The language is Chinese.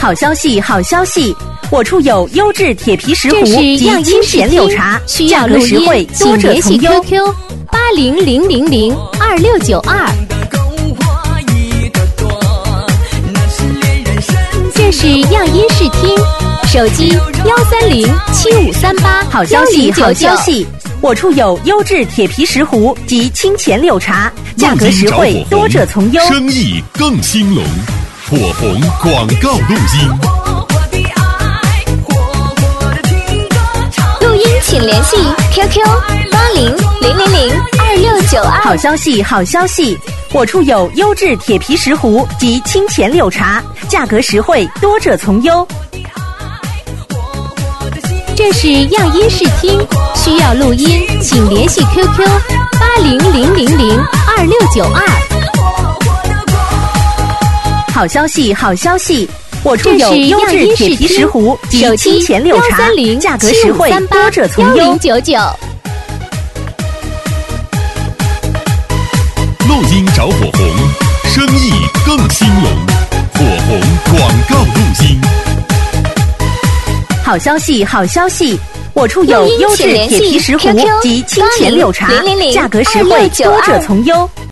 好消息，好消息！我处有优质铁皮石斛及清甜柳茶，价格实惠，多者从优。 QQ 800002692。这是样音视听，手机1307538。 好消息，好消息！我处有优质铁皮石斛及清甜柳茶，价格实惠，多者从优。 生意更兴隆，火红广告录音。 录音请联系 QQ800002692。 好消息，好消息！我处有优质铁皮石斛及清甜柳茶，价格实惠，多者从优。 这是样音视听，需要录音请联系 QQ800002692。 好消息，好消息！我处有优质铁皮石斛及清甜柳茶，价格实惠，多者从优。 1099。 录音找火红，生意更兴隆，火红广告录音。 好消息，好消息！我处有优质铁皮石斛及清甜柳茶，价格实惠，多者从优。